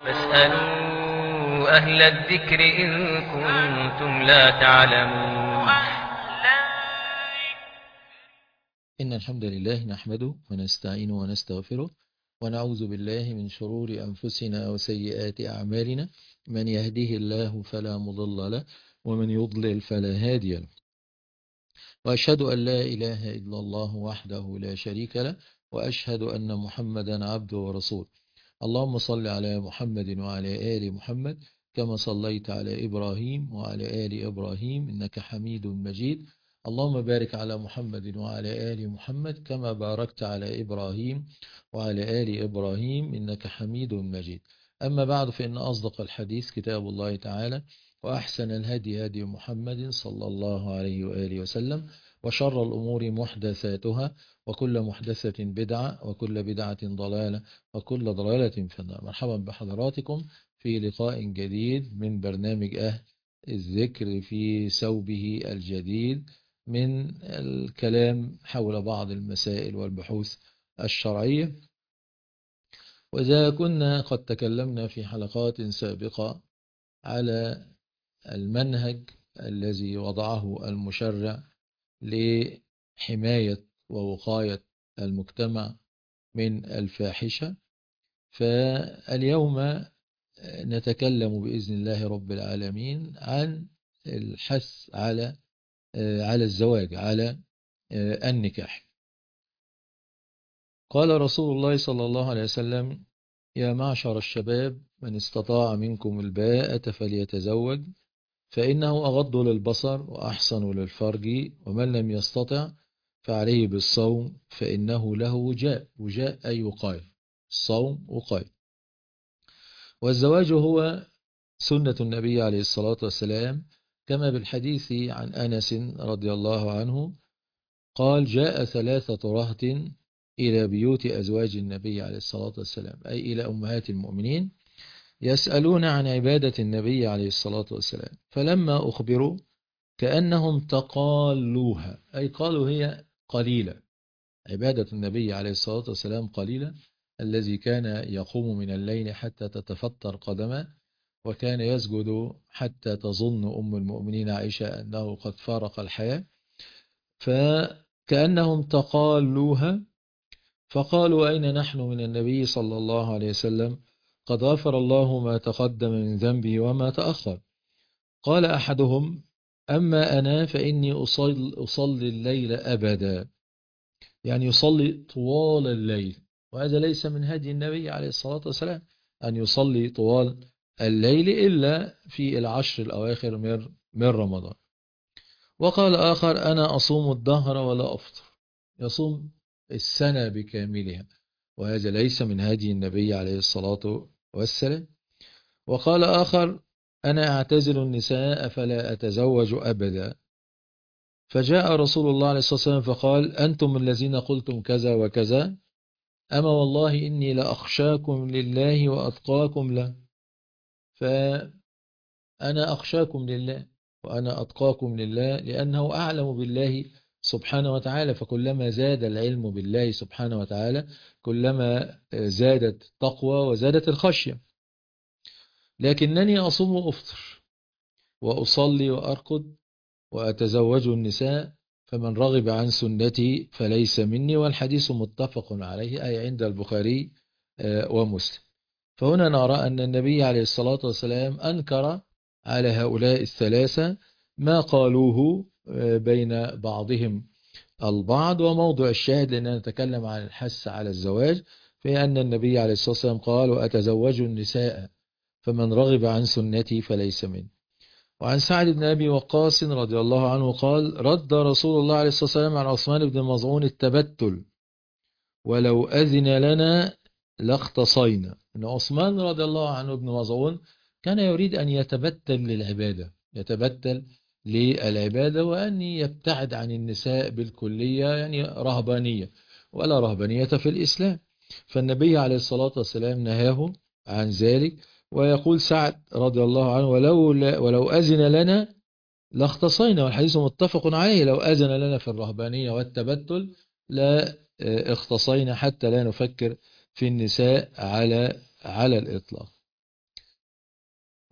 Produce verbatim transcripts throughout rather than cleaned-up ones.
فاسألوا أهل الذكر إن كنتم لا تعلمون. إن الحمد لله نحمده ونستعينه ونستغفره ونعوذ بالله من شرور أنفسنا وسيئات أعمالنا. من يهده الله فلا مضل له ومن يضلل فلا هادي له، وأشهد أن لا إله إلا الله وحده لا شريك له، وأشهد أن محمدا عبده ورسوله. اللهم صل على محمد وعلى آل محمد كما صليت على إبراهيم وعلى آل إبراهيم إنك حميد مجيد. اللهم بارك على محمد وعلى آل محمد كما باركت على إبراهيم وعلى آل إبراهيم إنك حميد مجيد. أما بعد، فإن أصدق الحديث كتاب الله تعالى، وأحسن الهدي هدي محمد صلى الله عليه وآله وسلم، وشر الأمور محدثاتها، وكل محدثة بدعة، وكل بدعة ضلالة، وكل ضلالة في النار. مرحبا بحضراتكم في لقاء جديد من برنامج أهل الذكر في ثوبه الجديد من الكلام حول بعض المسائل والبحوث الشرعية. وإذا كنا قد تكلمنا في حلقات سابقة على المنهج الذي وضعه المشرع لحماية ووقاية المجتمع من الفاحشة، فاليوم نتكلم بإذن الله رب العالمين عن الحث على على الزواج، على النكاح. قال رسول الله صلى الله عليه وسلم: يا معشر الشباب، من استطاع منكم الباءة فليتزوج، فإنه أغض للبصر وأحسن للفرج، ومن لم يستطع فعليه بالصوم فإنه له وجاء. وجاء أي وقاية، الصوم وقاية. والزواج هو سنة النبي عليه الصلاة والسلام، كما بالحديث عن أنس رضي الله عنه قال: جاء ثلاثة رهط إلى بيوت أزواج النبي عليه الصلاة والسلام، أي إلى أمهات المؤمنين، يسألون عن عبادة النبي عليه الصلاة والسلام، فلما أخبروا كأنهم تقالوها، أي قالوا هي قليلة. عبادة النبي عليه الصلاة والسلام قليلة، الذي كان يقوم من الليل حتى تتفطر قدمه، وكان يسجد حتى تظن أم المؤمنين عائشة أنه قد فارق الحياة، فكأنهم تقالوها، فقالوا: أين نحن من النبي صلى الله عليه وسلم؟ قد غفر الله ما تقدم من ذنبه وما تأخر. قال أحدهم: أما أنا فإني أصلي, أصلي الليل أبدا، يعني يصلي طوال الليل، وهذا ليس من هدي النبي عليه الصلاة والسلام أن يصلي طوال الليل إلا في العشر الأواخر من رمضان. وقال آخر: أنا أصوم الدهر ولا أفطر، يصوم السنة بكاملها، وهذا ليس من هدي النبي عليه الصلاة والسلام. وقال آخر: أنا أعتزل النساء فلا أتزوج أبدا. فجاء رسول الله عليه الصلاة والسلام فقال: أنتم الذين قلتم كذا وكذا، أما والله إني لأخشاكم لله وأتقاكم له. فأنا أخشاكم لله وأنا أتقاكم لله، لأنه أعلم بالله سبحانه وتعالى، فكلما زاد العلم بالله سبحانه وتعالى كلما زادت التقوى وزادت الخشية. لكنني أصوم وأفطر وأصلي وأرقد وأتزوج النساء، فمن رغب عن سنتي فليس مني. والحديث متفق عليه، أي عند البخاري ومسلم. فهنا نرى أن النبي عليه الصلاة والسلام أنكر على هؤلاء الثلاثة ما قالوه بين بعضهم البعض. وموضع الشاهد لأننا نتكلم عن الحث على الزواج، في أن النبي عليه الصلاة والسلام قال: وأتزوج النساء فمن رغب عن سنتي فليس مني. وعن سعد بن أبي وقاص رضي الله عنه قال: رد رسول الله عليه الصلاة والسلام عن عثمان بن مظعون التبتل، ولو أذن لنا لاختصينا. إن عثمان رضي الله عنه بن مظعون كان يريد أن يتبتل للعبادة، يتبتل للعبادة، وأن يبتعد عن النساء بالكلية، يعني رهبانية، ولا رهبانية في الإسلام. فالنبي عليه الصلاة والسلام نهاه عن ذلك. ويقول سعد رضي الله عنه: ولو, ولو أذن لنا لاختصينا. والحديث متفق عليه، لو أذن لنا في الرهبانية والتبتل لا اختصينا، حتى لا نفكر في النساء على على الإطلاق.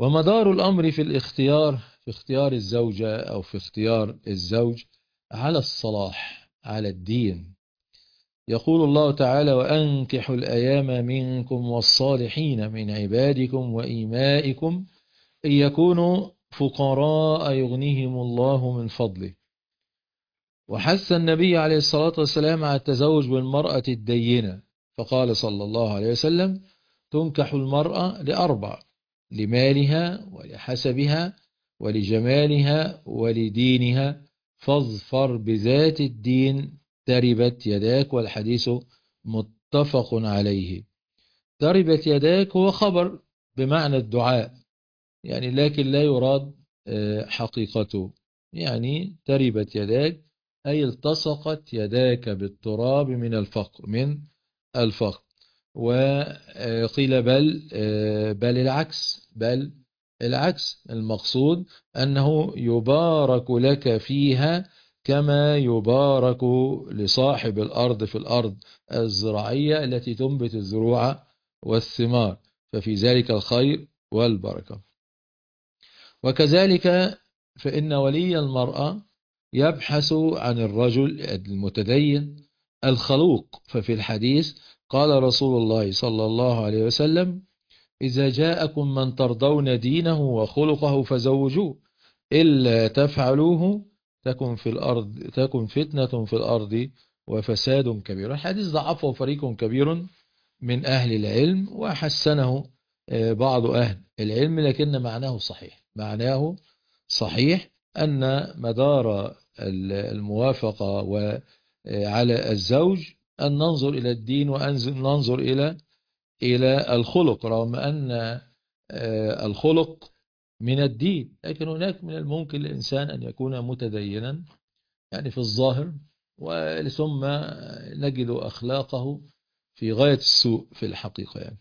ومدار الأمر في الاختيار، في اختيار الزوجة أو في اختيار الزوج، على الصلاح، على الدين. يقول الله تعالى: وأنكحوا الأيام منكم والصالحين من عبادكم وإيمائكم إن يكونوا فقراء يغنيهم الله من فضله. وحث النبي عليه الصلاة والسلام على التزوج بالمرأة الدينة، فقال صلى الله عليه وسلم: تنكح المرأة لأربع: لمالها ولحسبها ولجمالها ولدينها، فاظفر بذات الدين تربت يداك. والحديث متفق عليه. تربت يداك هو خبر بمعنى الدعاء يعني، لكن لا يراد حقيقته. يعني تربت يداك أي التصقت يداك بالتراب من الفقر، من الفقر. وقيل بل بل العكس، بل العكس، المقصود أنه يبارك لك فيها كما يبارك لصاحب الأرض في الأرض الزراعية التي تنبت الزروع والثمار، ففي ذلك الخير والبركة. وكذلك فإن ولي المرأة يبحث عن الرجل المتدين الخلوق، ففي الحديث قال رسول الله صلى الله عليه وسلم: إذا جاءكم من ترضون دينه وخلقه فزوجوه، إلا تفعلوه تكن في الأرض تكن فتنة في الأرض وفساد كبير. الحديث ضعفه فريق كبير من أهل العلم وحسنه بعض أهل العلم، لكن معناه صحيح، معناه صحيح أن مدار الموافقة وعلى الزوج أن ننظر إلى الدين وأن ننظر إلى إلى الخلق، رغم أن الخلق من الدين، لكن هناك من الممكن للإنسان أن يكون متدينا يعني في الظاهر، ثم نجد أخلاقه في غاية السوء في الحقيقة يعني.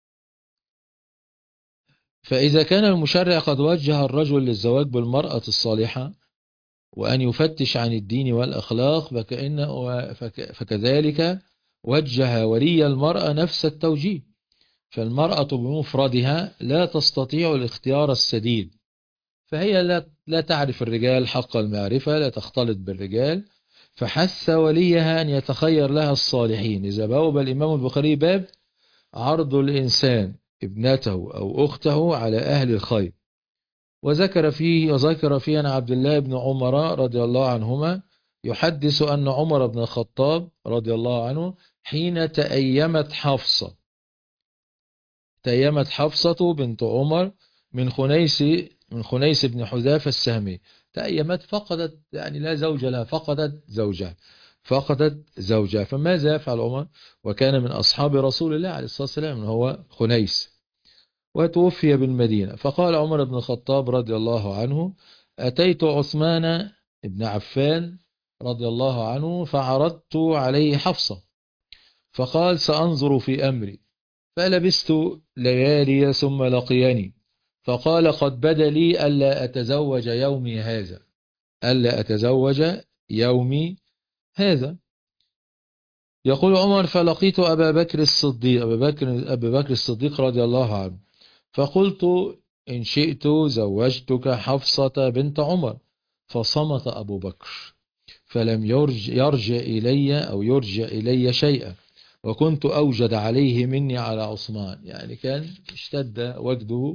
فإذا كان المشرع قد وجه الرجل للزواج بالمرأة الصالحة وأن يفتش عن الدين والأخلاق، فكأن فكذلك وجه ولي المرأة نفس التوجيه. فالمرأة بمفردها لا تستطيع الاختيار السديد، فهي لا, لا تعرف الرجال حق المعرفة، لا تختلط بالرجال، فحث وليها أن يتخير لها الصالحين. إذا بوب الإمام البخاري باب عرض الإنسان ابنته أو أخته على أهل الخير، وذكر فيه وذكر فيه عن عبد الله بن عمر رضي الله عنهما يحدث أن عمر بن الخطاب رضي الله عنه حين تأيمت حفصة تأيمت حفصة بنت عمر من خنيس من خنيس بن حذافة السهمي، تأيمت فقدت يعني لا زوج لها، فقدت زوجها فقدت زوجها فماذا يفعل عمر؟ وكان من أصحاب رسول الله عليه الصلاة والسلام هو خنيس، وتوفي بالمدينة. فقال عمر بن الخطاب رضي الله عنه: أتيت عثمان بن عفان رضي الله عنه فعرضت عليه حفصة، فقال: سأنظر في أمري. فلبست ليالي ثم لقيني فقال: قد بدا لي ألا أتزوج يومي هذا ألا أتزوج يومي هذا. يقول عمر: فلقيت أبا بكر الصديق أبا بكر, أبا بكر الصديق رضي الله عنه، فقلت: إن شئت زوجتك حفصة بنت عمر. فصمت أبو بكر فلم يرجع, يرجع إلي أو يرجع إلي شيئا، وكنت أوجد عليه مني على عثمان. يعني كان اشتد وجده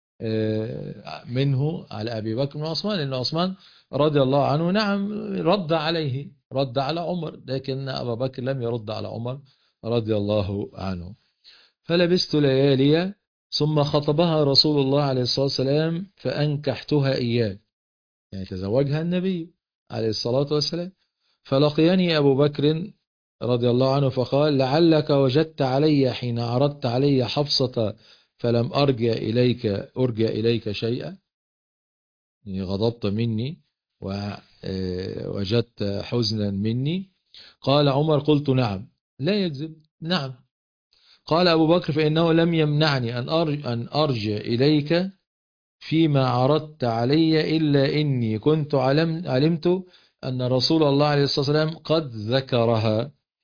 منه على أبي بكر من عثمان، لأن عثمان رضي الله عنه نعم رد عليه، رد على عمر، لكن أبا بكر لم يرد على عمر رضي الله عنه. فلبست ليالي ثم خطبها رسول الله عليه الصلاة والسلام فأنكحتها إياه، يعني تزوجها النبي عليه الصلاة والسلام. فلقيني أبو بكر رضي الله عنه فقال: لعلك وجدت علي حين عرضت علي حفصة فلم أرجع إليك أرجع إليك شيئا، يعني غضبت مني ووجدت حزنا مني. قال عمر: قلت نعم. لا يكذب، نعم. قال أبو بكر: فإنه لم يمنعني أن أن أرجع إليك فيما عرضت علي إلا إني كنت علم علمت أن رسول الله عليه الصلاة والسلام قد ذكرها،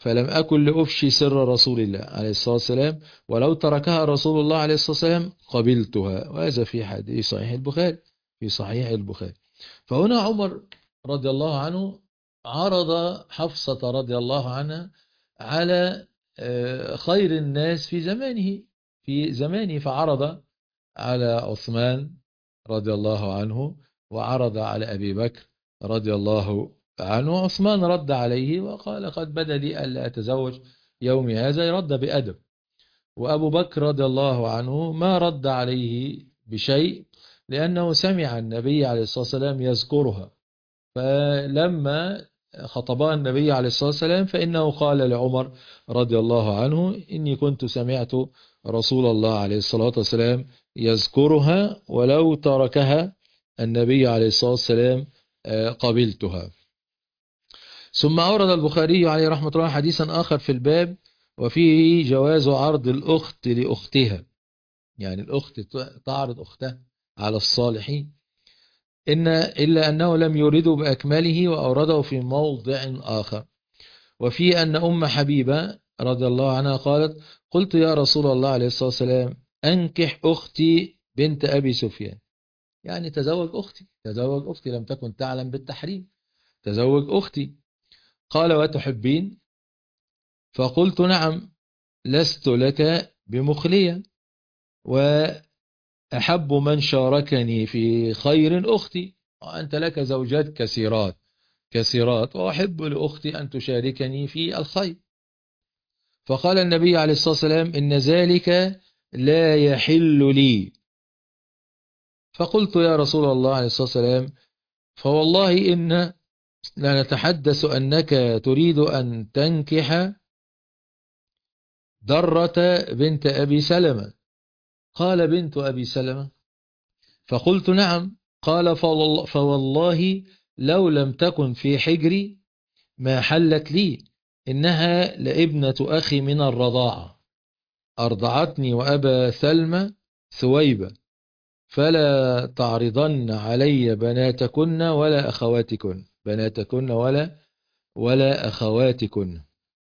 فلم أكن لأفشي سر رسول الله عليه الصلاة والسلام، ولو تركها رسول الله عليه الصلاة والسلام قبلتها. وهذا في حديث صحيح البخاري، في صحيح البخاري. فهنا عمر رضي الله عنه عرض حفصة رضي الله عنها على خير الناس في زمانه في زمانه فعرض على عثمان رضي الله عنه، وعرض على أبي بكر رضي الله عنه. عثمان رد عليه وقال قد بدا لي ألا أتزوج يومي هذا، يرد بأدب. وأبو بكر رضي الله عنه ما رد عليه بشيء، لأنه سمع النبي عليه الصلاة والسلام يذكرها. فلما خطبها النبي عليه الصلاة والسلام فإنه قال لعمر رضي الله عنه إني كنت سمعت رسول الله عليه الصلاة والسلام يذكرها، ولو تركها النبي عليه الصلاة والسلام قبلتها. ثم أورد البخاري عليه رحمة الله حديثا آخر في الباب، وفيه جواز عرض الأخت لأختها، يعني الأخت تعرض أختها على الصالحين، إن إلا أنه لم يرده بأكمله وأورده في موضع آخر. وفي أن أم حبيبة رضي الله عنها قالت قلت يا رسول الله عليه الصلاة والسلام أنكح أختي بنت أبي سفيان، يعني تزوج أختي تزوج أختي لم تكن تعلم بالتحريم، تزوج أختي. قال وتحبين؟ فقلت نعم، لست لك بمخلية، وأحب من شاركني في خير أختي، وأنت لك زوجات كثيرات كثيرات وأحب لأختي أن تشاركني في الخير. فقال النبي عليه الصلاة والسلام إن ذلك لا يحل لي. فقلت يا رسول الله عليه الصلاة والسلام فوالله إن لا نتحدث أنك تريد أن تنكح درة بنت أبي سلمة. قال بنت أبي سلمة؟ فقلت نعم. قال فوالله لو لم تكن في حجري ما حلت لي، إنها لابنة أخي من الرضاعة، أرضعتني وأبا سلمى ثويبة، فلا تعرضن علي بناتكن ولا أخواتكن بناتكن ولا ولا أخواتكن.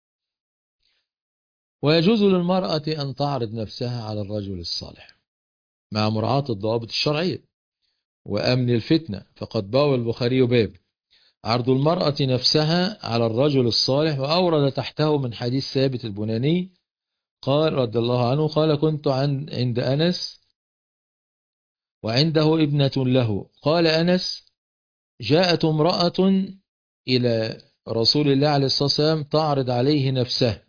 ويجوز للمرأة أن تعرض نفسها على الرجل الصالح مع مراعاة الضوابط الشرعية وأمن الفتنة. فقد باب البخاري باب عرض المرأة نفسها على الرجل الصالح، وأورد تحته من حديث ثابت البناني قال رضي الله عنه قال كنت عند أنس وعنده ابنة له. قال أنس جاءت امرأة إلى رسول الله عليه الصلاة والسلام تعرض عليه نفسه،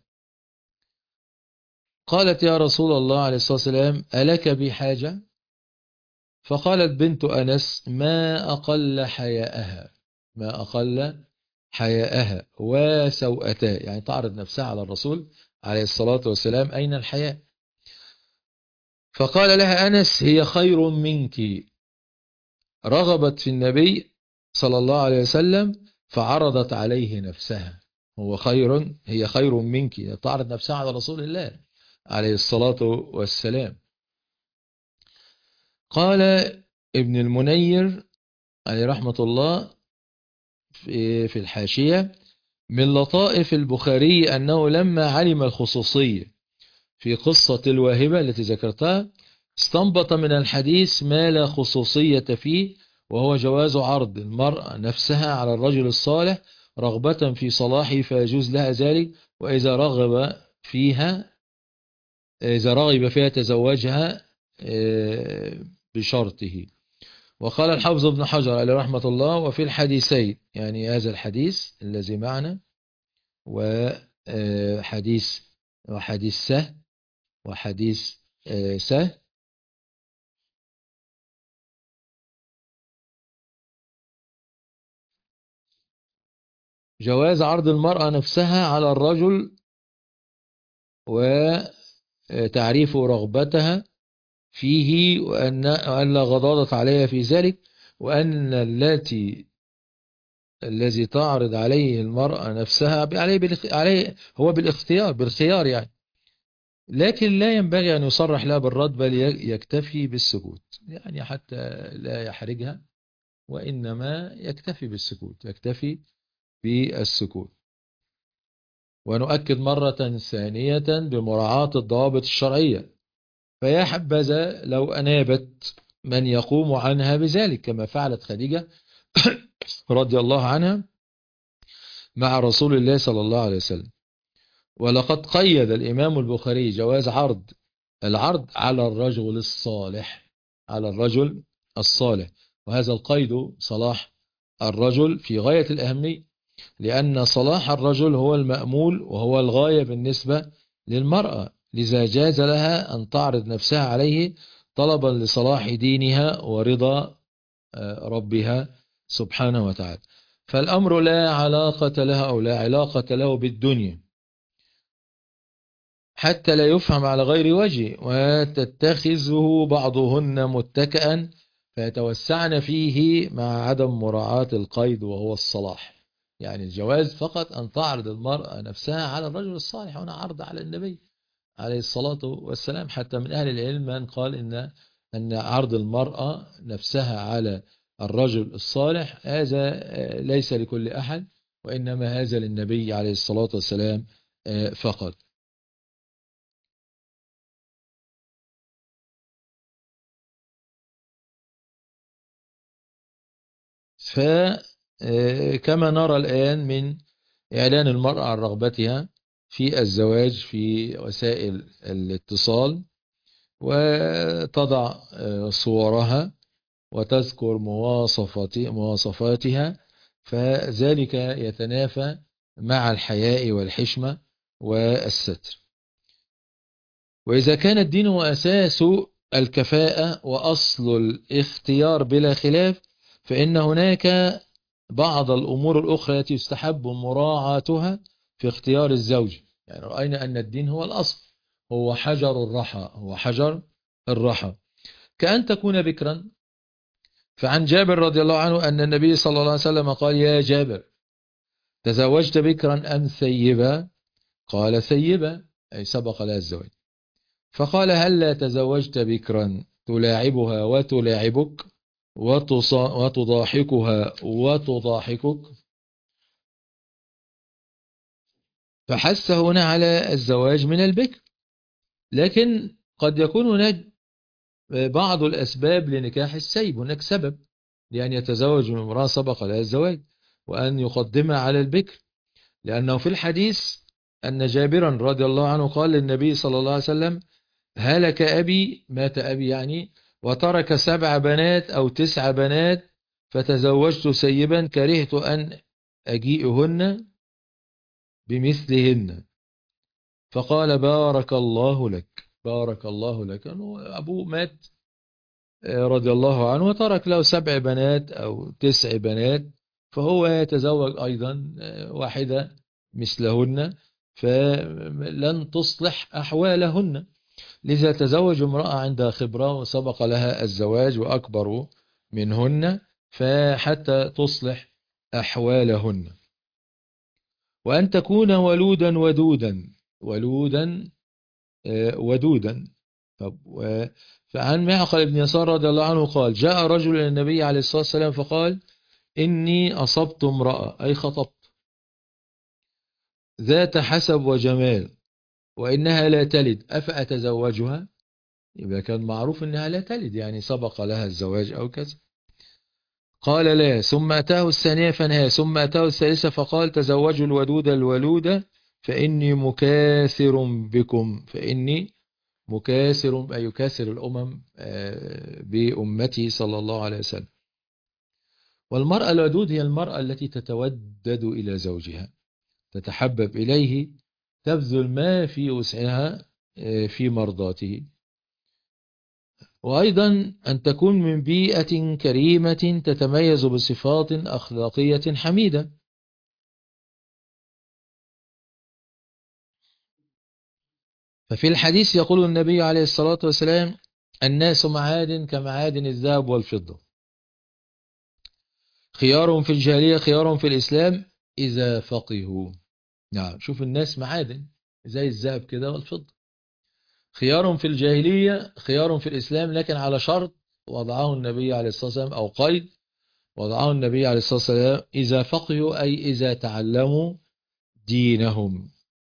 قالت يا رسول الله عليه الصلاة والسلام ألك بحاجة؟ فقالت بنت أنس ما أقل حياءها ما أقل حياءها وسوءتها، يعني تعرض نفسها على الرسول عليه الصلاة والسلام أين الحياء؟ فقال لها أنس هي خير منك، رغبت في النبي صلى الله عليه وسلم فعرضت عليه نفسها. هو خير هي خير منك، تعرض نفسها على رسول الله عليه الصلاة والسلام. قال ابن المنير عليه رحمة الله في الحاشية من لطائف البخاري أنه لما علم الخصوصية في قصة الواهبة التي ذكرتها استنبط من الحديث ما لا خصوصية فيه، وهو جواز عرض المرأة نفسها على الرجل الصالح رغبة في صلاحه فيجوز لها ذلك، وإذا رغب فيها إذا رغب فيها تزوجها بشرطه. وقال الحافظ ابن حجر عليه رحمة الله وفي الحديثين، يعني هذا الحديث الذي معنا وحديث وحديث سه وحديث سه جواز عرض المرأة نفسها على الرجل وتعريف رغبتها فيه، وأن لا غضاضة عليها في ذلك، وأن التي الذي تعرض عليه المرأة نفسها عليه, عليه هو بالاختيار بالخيار يعني، لكن لا ينبغي أن يصرح لها بالرد بل يكتفي بالسكوت، يعني حتى لا يحرجها، وإنما يكتفي بالسكوت يكتفي بالسكوت. ونؤكد مرة ثانية بمراعاة الضوابط الشرعية، فيا حبذا لو أنابت من يقوم عنها بذلك كما فعلت خديجة رضي الله عنها مع رسول الله صلى الله عليه وسلم. ولقد قيد الإمام البخاري جواز عرض العرض على الرجل الصالح، على الرجل الصالح، وهذا القيد صلاح الرجل في غاية الأهمية، لأن صلاح الرجل هو المأمول وهو الغاية بالنسبة للمرأة، لذا جاز لها أن تعرض نفسها عليه طلبا لصلاح دينها ورضا ربها سبحانه وتعالى. فالأمر لا علاقة لها أو لا علاقة له بالدنيا حتى لا يفهم على غير وجه، وتتخذه بعضهن متكئا فيتوسعن فيه مع عدم مراعاة القيد وهو الصلاح. يعني الجواز فقط أن تعرض المرأة نفسها على الرجل الصالح، هنا عرض على النبي عليه الصلاة والسلام. حتى من أهل العلم من قال إن أن عرض المرأة نفسها على الرجل الصالح هذا ليس لكل أحد، وإنما هذا للنبي عليه الصلاة والسلام فقط. فكما نرى الآن من إعلان المرأة عن رغبتها في الزواج في وسائل الاتصال، وتضع صورها وتذكر مواصفاتها، فذلك يتنافى مع الحياء والحشمة والستر. وإذا كان الدين هو أساس الكفاءة وأصل الاختيار بلا خلاف، فإن هناك بعض الأمور الأخرى التي يستحب مراعاتها في اختيار الزوج. يعني رأينا أن الدين هو الأصل، هو حجر الرحى، هو حجر الرحى. كأن تكون بكرا، فعن جابر رضي الله عنه أن النبي صلى الله عليه وسلم قال: يا جابر تزوجت بكرا أم ثيبا؟ قال: ثيبا، أي سبق لها الزواج. فقال: هل لا تزوجت بكرا تلاعبها وتلاعبك وتضاحكها وتضاحكك؟ فحث هنا على الزواج من البكر، لكن قد يكون هناك بعض الأسباب لنكاح السيب، هناك سبب لأن يتزوج من امرأة سبق لها الزواج وأن يقدمها على البكر، لأنه في الحديث أن جابرا رضي الله عنه قال للنبي صلى الله عليه وسلم: هلك أبي، مات أبي يعني، وترك سبع بنات أو تسع بنات، فتزوجت سيبا كرهت أن أجيئهن بمثلهن. فقال: بارك الله لك، بارك الله لك. أبوه مات رضي الله عنه وترك له سبع بنات أو تسع بنات، فهو يتزوج أيضا واحدة مثلهن، فلن تصلح أحوالهن، لذا تزوج امرأة عندها خبرة وسبق لها الزواج وأكبر منهن، فحتى تصلح أحوالهن. وأن تكون ولودا ودودا، ولودا ودودا. طب فعن معقل بن يسار رضي الله عنه قال: جاء رجل إلى النبي عليه الصلاة والسلام فقال: إني أصبت امرأة، أي خطبت، ذات حسب وجمال، وإنها لا تلد، أفأتزوجها؟ يبقى كان معروف إنها لا تلد، يعني سبق لها الزواج أو كذا. قال: لا. ثم أتاه الثانية فنهى، ثم أتاه الثالثة فقال: تزوجوا الودود الولودة فإني مكاثر بكم، فإني مكاثر، أي يكاثر الأمم بأمتي صلى الله عليه وسلم. والمرأة الودود هي المرأة التي تتودد إلى زوجها، تتحبب إليه، تبذل ما في وسعها في مرضاته. وأيضا أن تكون من بيئة كريمة تتميز بصفات أخلاقية حميدة. ففي الحديث يقول النبي عليه الصلاة والسلام: الناس معادن كمعادن الذهب والفضة، خيارهم في الجاهلية خيارهم في الإسلام إذا فقهوا. نعم، شوف الناس معادن زي الذهب كده والفضة، خيارهم في الجاهلية خيارهم في الإسلام، لكن على شرط وضعه النبي عليه الصلاة والسلام، أو قيد وضعه النبي عليه الصلاة والسلام: إذا فقهوا، أي إذا تعلموا دينهم.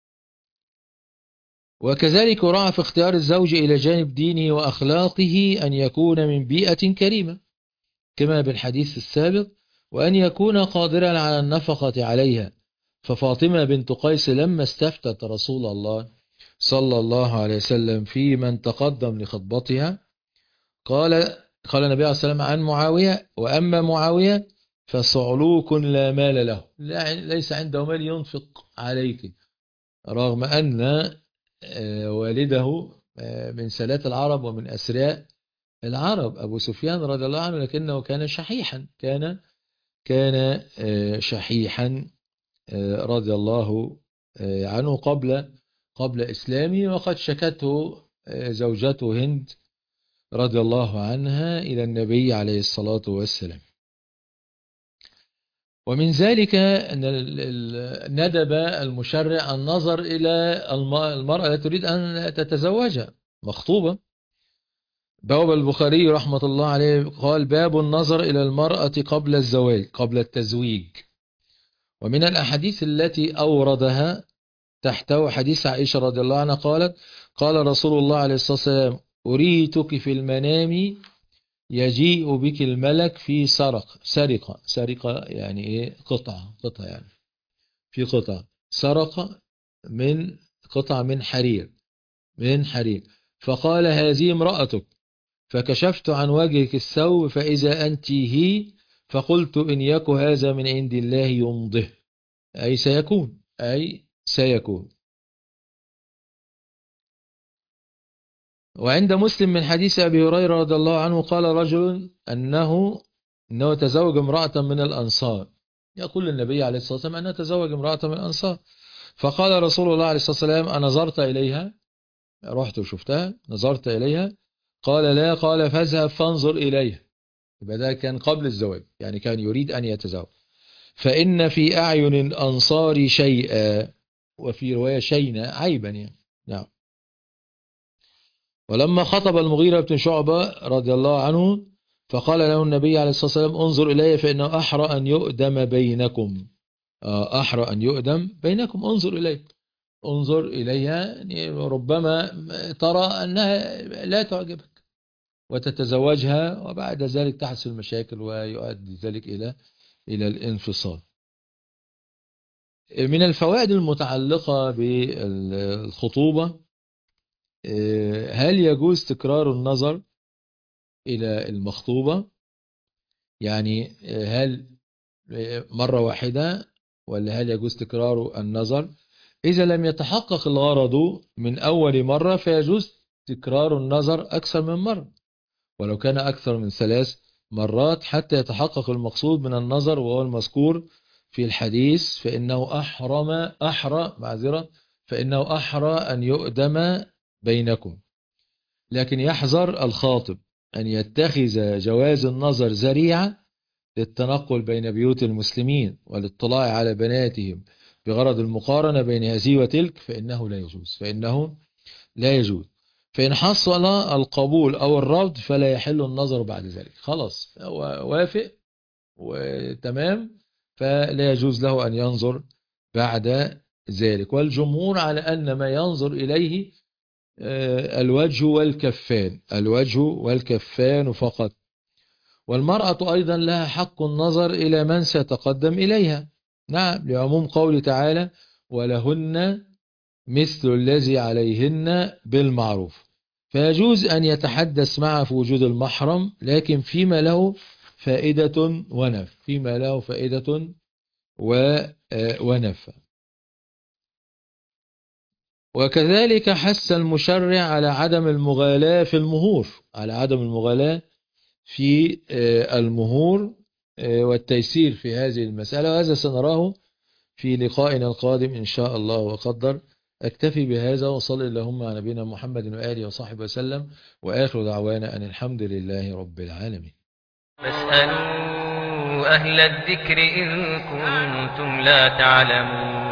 وكذلك يراعى في اختيار الزوج إلى جانب دينه وأخلاقه أن يكون من بيئة كريمة كما بالحديث السابق، وأن يكون قادرا على النفقة عليها. ففاطمة بنت قيس لما استفتت رسول الله صلى الله عليه وسلم في من تقدم لخطبتها قال قال النبي عليه الصلاة والسلام عن معاوية: وأما معاوية فصعلوك لا مال له، ليس عنده مال ينفق عليك، رغم أن والده من سادات العرب ومن أسراء العرب أبو سفيان رضي الله عنه، لكنه كان شحيحا كان كان شحيحا رضي الله عنه قبل قبل إسلامه، وقد شكته زوجته هند رضي الله عنها إلى النبي عليه الصلاة والسلام. ومن ذلك أن ندب المشرع النظر إلى المرأة التي تريد أن تتزوجها مخطوبة. بواب البخاري رحمة الله عليه قال: باب النظر إلى المرأة قبل الزواج قبل التزويج. ومن الأحاديث التي أوردها تحته حديث عائشة رضي الله عنها قالت: قال رسول الله عليه الصلاة والسلام: أريتك في المنام يجيء بك الملك في سرق سرقة سرقة يعني إيه؟ قطعة قطعة يعني في قطعة سرقة من قطعة من حرير من حرير فقال: هذه امرأتك. فكشفت عن وجهك الثوب فإذا أنت هي، فقلت: إن يك هذا من عند الله يمضه، أي سيكون أي سيكون. وعند مسلم من حديث أبي هريرة رضي الله عنه قال رجل أنه أنه تزوج امرأة من الأنصار، يقول النبي عليه الصلاة والسلام أنه تزوج امرأة من الأنصار، فقال رسول الله عليه الصلاة والسلام: أنظرت إليها؟ رحت وشفتها نظرت إليها؟ قال: لا. قال: فاذهب فانظر إليها. يبقى ده كان قبل الزواج، يعني كان يريد أن يتزوج. فإن في أعين الأنصار شيئا، وفي رواية شينا عيبا يعني. نعم. ولما خطب المغيرة بن شعبة رضي الله عنه فقال له النبي عليه الصلاة والسلام: انظر إلي فإنه أحرى أن يؤدم بينكم أحرى أن يؤدم بينكم انظر إلي انظر إليها، يعني ربما ترى أنها لا تعجبك وتتزوجها، وبعد ذلك تحصل المشاكل ويؤدي ذلك إلى إلى الانفصال. من الفوائد المتعلقة بالخطوبة: هل يجوز تكرار النظر إلى المخطوبة؟ يعني هل مرة واحدة ولا هل يجوز تكرار النظر؟ إذا لم يتحقق الغرض من أول مرة فيجوز تكرار النظر أكثر من مرة، ولو كان أكثر من ثلاث مرات حتى يتحقق المقصود من النظر وهو المذكور في الحديث، فإنه أحرم أحرى معذرة فإنه أحرى أن يؤدم بينكم. لكن يحذر الخاطب أن يتخذ جواز النظر ذريعة للتنقل بين بيوت المسلمين والاطلاع على بناتهم بغرض المقارنة بين هذه وتلك، فإنه لا يجوز فإنه لا يجوز فإن حصل القبول أو الرفض فلا يحل النظر بعد ذلك، خلاص هو وافق وتمام، فلا يجوز له أن ينظر بعد ذلك. والجمهور على أن ما ينظر إليه الوجه والكفان الوجه والكفان فقط. والمرأة أيضا لها حق النظر إلى من سيتقدم إليها، نعم، لعموم قول تعالى: ولهن مثل الذي عليهن بالمعروف. فيجوز أن يتحدث معه في وجود المحرم، لكن فيما له فائدة ونفع فيما له فائدة ونفع. وكذلك حث المشرع على عدم المغالاة في المهور على عدم المغالاة في المهور والتيسير في هذه المسألة، وهذا سنراه في لقائنا القادم إن شاء الله وقدر. أكتفي بهذا وصل اللهم على نبينا محمد وآله وصحبه وسلم، وآخر دعوانا أن الحمد لله رب العالمين. فاسألوا أهل الذكر إن كنتم لا تعلمون.